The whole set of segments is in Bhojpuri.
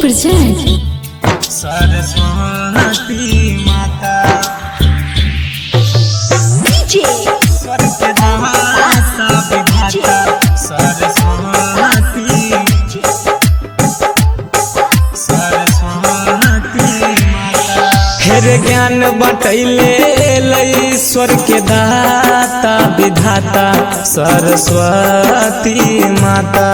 present सरस्वती माता DJ स्वर्ग दाता विधाता सरस्वती माता। हेर ज्ञान बतैले ईश्वर के दाता विधाता सरस्वती माता।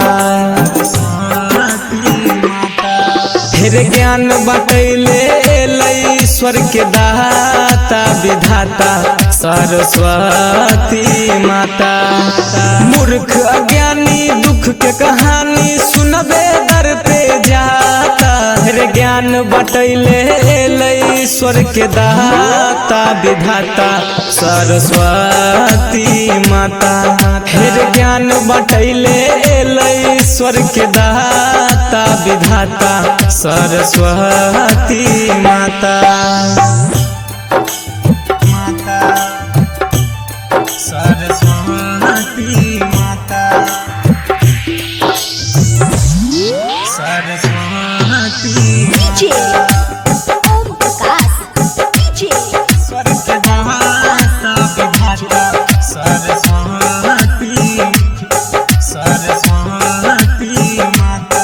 फिर ज्ञान बतैले ईश्वर के दाता विधाता सरस्वती माता। मूर्ख अज्ञानी दुख के कहानी सुनबे दर पे जाता। फिर ज्ञान बतैले ईश्वर के दाता विधाता सरस्वती माता। फिर ज्ञान बतैले ईश्वर के दाता विधाता सरस्वती माता। सरस्वती माता Saraswati DJ Om Prakash DJ स्वर्ग दाता विधाता सरस्वती माता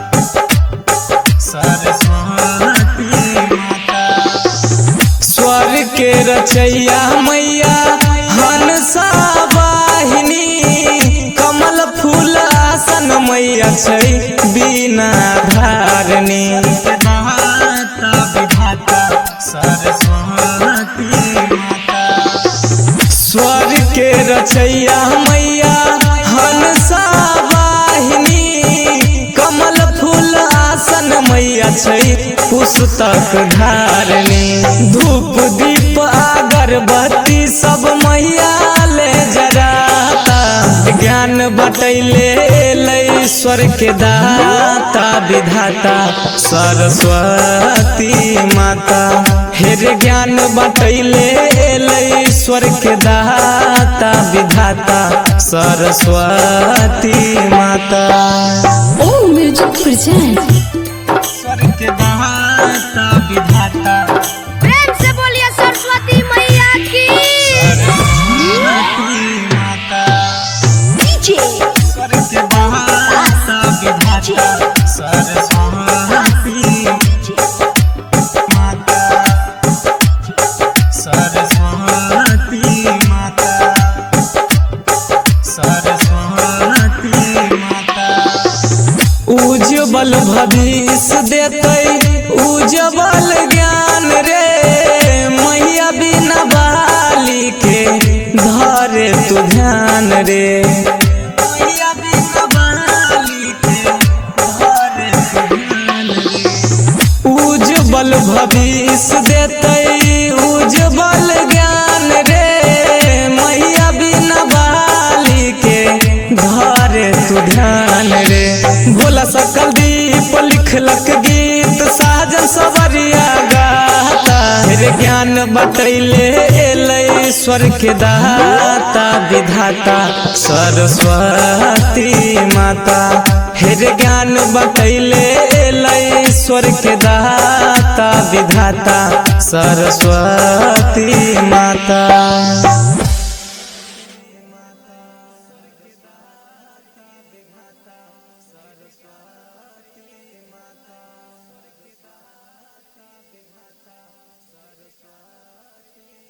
सरस्वती माता। स्वर के रचैया मैया हंसा वाहिनी कमल फूल आसन मैया छै बिना धारनी। दाता विधाता सरस्वती माता। स्वर के रचैया मैया हंसा वाहिनी कमल फूल आसन मैया छै पुस्तक धारनी। धूप दीप अगरबत्ती सब मैया ले जराता। ज्ञान बतैले ईश्वर के दाता विधाता सरस्वती माता। हेर ज्ञान बतैले ईश्वर के दाता विधाता सरस्वती माता। Om Music present स्वर्ग दाता विधाता प्रेम से बोलिए सरस्वती मैया की सरस्वती माता। DJ स्वर्ग दाता विधाता सरस्वती माता सरस्वती माता सरस्वती माता। उज्जवल भविष्य देते उज्जवल ज्ञान रे मैया बिना बाली के धरे तू ध्यान रे। मैया बिना बाली के धरे तू ध्यान रे। उज्जवल भविष्य देते उज्जवल ज्ञान रे मैया बिना बाली के धरे तू ध्यान रे। भोला सकल दीप लिखलक गीत साजन सवरिया गाता। फिर ज्ञान बतैले ईश्वर के दाता विधाता सरस्वती माता। फिर ज्ञान बतैले ईश्वर के दाता विधाता सरस्वती माता।